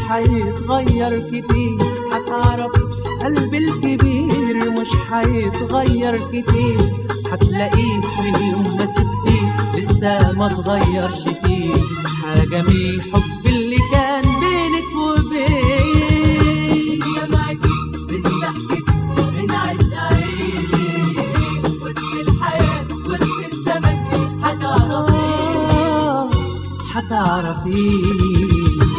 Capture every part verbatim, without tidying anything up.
حيتغير كتير، هتعرفي قلبي الكبير مش حيتغير كتير، هتلاقيه من يوم ما سبتيه لسه ما اتغيرش فيه حاجة من الحب اللي كان بينك وبين. يا معاكي بتضحكي من عشق عيني، وسط الحياة وسط الزمن هتعرفيه هتعرفيه.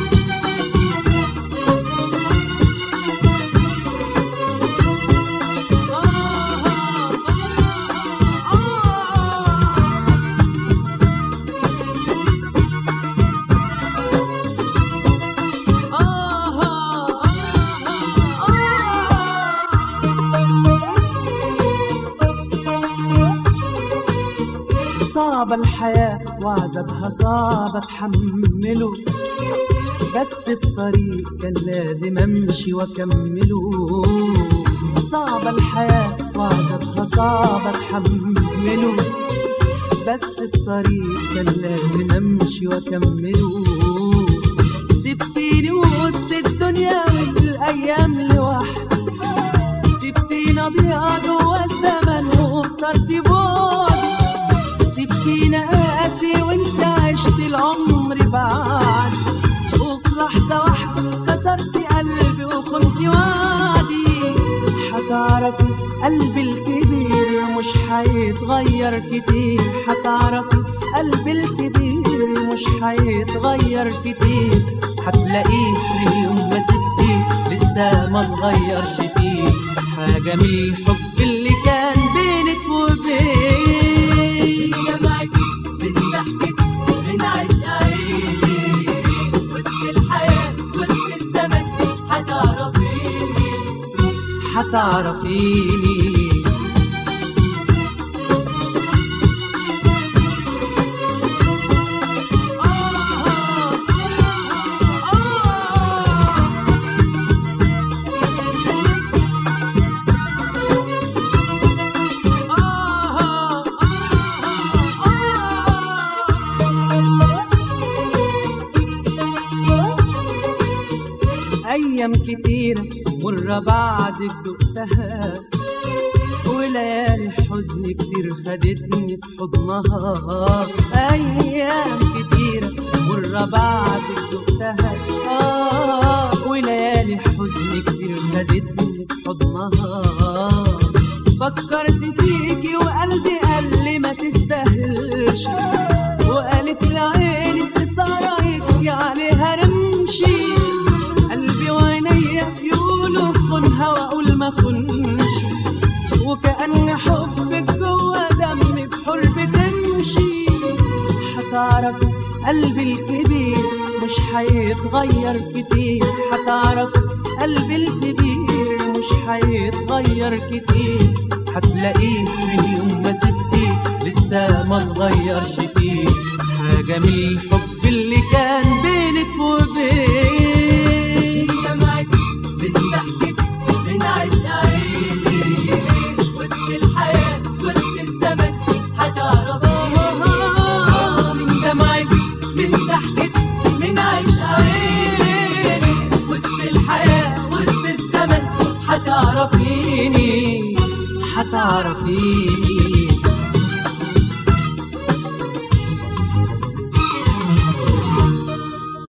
صعب الحياة وعذابها صعب اتحمله، بس الطريق كان لازم امشي واكمله. صعب الحياة وعذابها صعب اتحمله، بس الطريق كان لازم امشي واكمله. سبتيني وسط الدنيا والايام لوحدي، سبتيني اضيع جوا الزمن واخترتي بعدي، سبتيني قاسي وانت عشت العمر بعد، وفي لحظة واحدة كسرتي قلبي وخنتي وعدي. هتعرفي قلبي الكبير مش حيتغير كتير، هتعرفي قلبي الكبير مش حيتغير كتير، هتلاقيه من يوم ما سبتيه لسه ما اتغيرش فيه حاجة من الحب اللي كان بينك وبين. هتعرفيني. أيام كتيرة مرة بعدك دقتها، وليالي حزن كتير خدتني في حضنها. أيام كتيرة مرة بعدك دقتها، آه وليالي حزن كتير خدتني في حضنها. فكرت فيكي وقلبي قال لي ما تستاهلش، وقالت لعيني خسارة يبكي عليها رمشي. واقول ما خنش، وكأن حبك جوا دمي بحر بتمشي. هتعرفي قلبي الكبير مش حيتغير كتير، هتعرفي قلبي الكبير مش حيتغير كتير، هتلاقيه من يوم ما سبتيه لسه ما اتغيرش فيه حاجة من الحب اللي كان بينك وبين. هتعرفيني هتعرفيني